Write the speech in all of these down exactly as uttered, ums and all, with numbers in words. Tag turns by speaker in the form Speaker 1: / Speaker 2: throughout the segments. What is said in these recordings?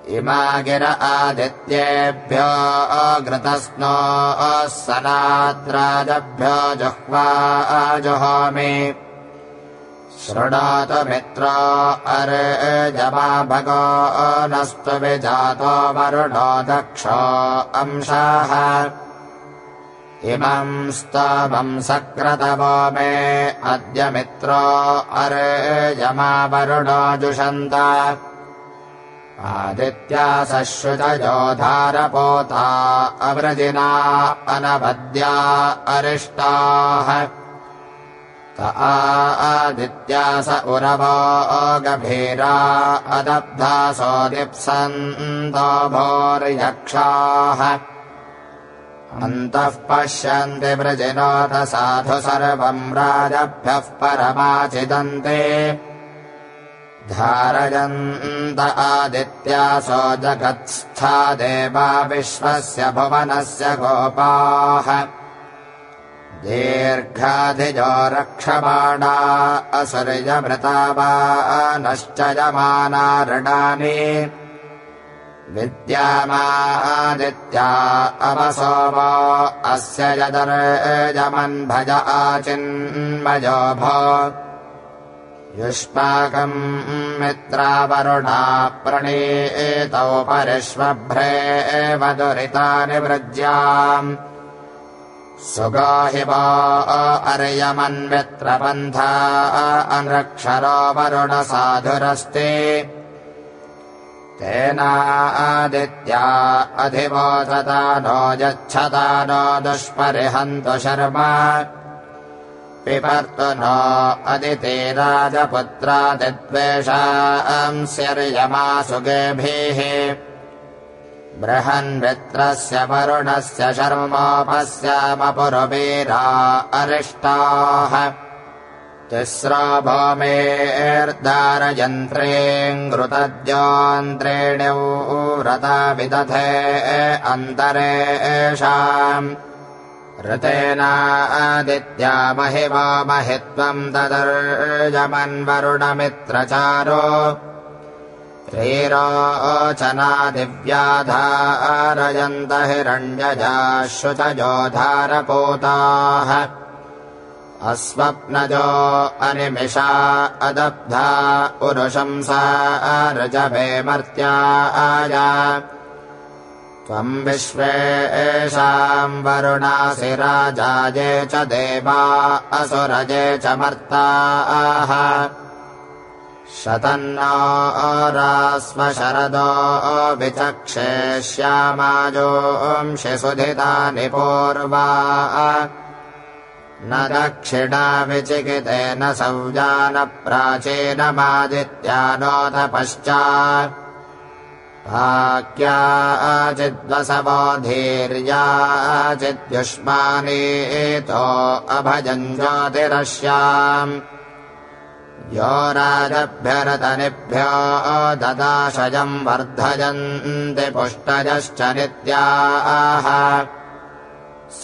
Speaker 1: इमा गिर आदित्येभ्यो घृतस्नो सनात्राजभ्यो जुह्वा जुहोमि शृणोतु मित्रो अर्जमा भगो नस्तु विजातो वरुणो दक्षो अंशाः इमं स्तवं सक्रतवो मे अद्य मित्रो अर्जमा वरुणो जुषन्त आदित्या सश्रुतयो धारपोता अवृजिना अनवद्या अरिष्टाः त आदित्या स उरवो गभीरा अदब्धासो दिप्सन्तो भोर्यक्षाः अन्तः पश्यन्ति वृजिनोत साधु सर्वं राजभ्यः परमाचिदन्ते धारयन्त आदित्यासो जगत्स्था देवा विश्वस्य भुवनस्य गोपाः दीर्घाधिजो रक्षमाणा असुर्यमृता वा नश्च यमाना ऋणानि विद्यामादित्या अवसोमो अस्य यदर्जमन् भज आचिन्मयो भो युष्माकम् मित्रावरुणा प्रणीतौ परिष्वभ्रे वदुरितानि वृज्याम् सुगाहि वो अर्यमन्मित्रपन्था अनृक्षरो वरुणसाधुरस्ति तेनादित्या अधिवोचता नो यच्छता नो दुष्परिहन्तु शर्मा पिबर्तु नो अदिति राजपुत्रादिद्वेषांस्यर्यमासु गेभिः बृहन्मित्रस्य वरुणस्य शर्मोपस्यामपुरुवीरा अरिष्टाः तिस्रो भूमेर्दारयन्त्रेऽङ्घृतद्योऽन्त्रेण्यौ व्रता विदधे अन्तरेषाम् ऋतेनादित्या महिमा महित्वम् तदर्जमन्वरुणमित्रचारो रीरोचना दिव्याधारयन्त हिरण्यजाः शुचजो धारपोताः अस्वप्नजो अनिमिषा अदब्धा उरुशंसा रजवे मर्त्याय त्वम् विश्वेषाम् वरुणासि राजाये च देवा असुरजे च मर्ताः शतन्नो रास्व शरदो विचक्षे श्यामाजोंषि सुधितानि पूर्वा न दक्षिणा विचिकितेन सौजान प्राचीनमादित्यानोत पश्चात् भाग्याचिद्वसवो धीर्याचिद्युष्मानीतो अभजन् ज्योतिरश्याम् यो राजभ्यरतनिभ्यो ददाशयम् वर्धयन्ति पुष्टजश्च नित्याः स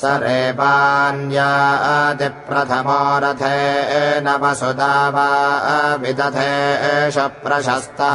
Speaker 1: रेपान्यादिप्रथमो रथेन वसुधा वा विदधेष प्रशस्तः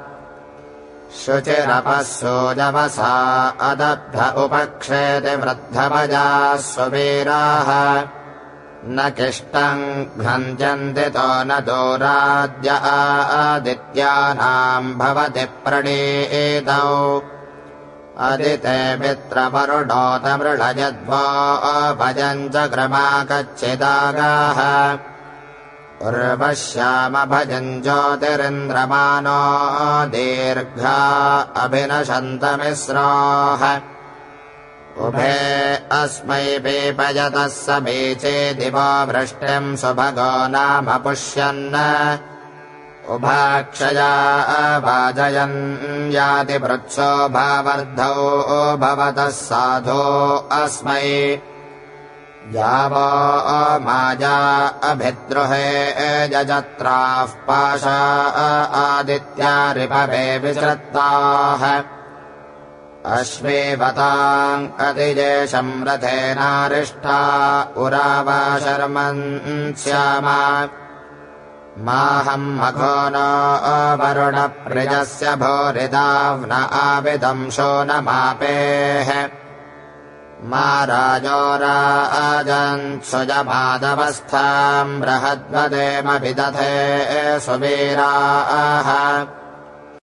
Speaker 1: शुचिरपः सूजवसा अदब्ध उपक्षेति वृद्धभजाः सुवीराः न किष्टम् घ्नन्त्यन्ति तो न दूराद्य आदित्यानाम् भवति प्रणीतौ अदिते मित्रवरुणोत मृळयद्वो भजम् च क्रमाकच्चिदागाः उर्वश्याम भजम् ज्योतिरिन्द्रमानो दीर्घा अभिनशन्तमिस्राः उभे अस्मै पीपयतः समीचे दिवो वृष्टिम् सुभगो नाम पुष्यन् उभाक्षया वाजयन् याति वृत्सो भावर्धौ भवतः साधो अस्मै यावो माया अभिद्रुहे जजत्राः पाशा आदित्या रिपवे विश्रत्ताः अश्वेवताम् अतिजेशम् रथेनारिष्टा उरावा शर्मन् स्याम माहम् मघो नो वरुणप्रियस्य भूरिदाव्न आविदंशो न मापेः मा राजो राजन्सुजमादवस्थाम् बृहद्वदेम विदधे सुवीराः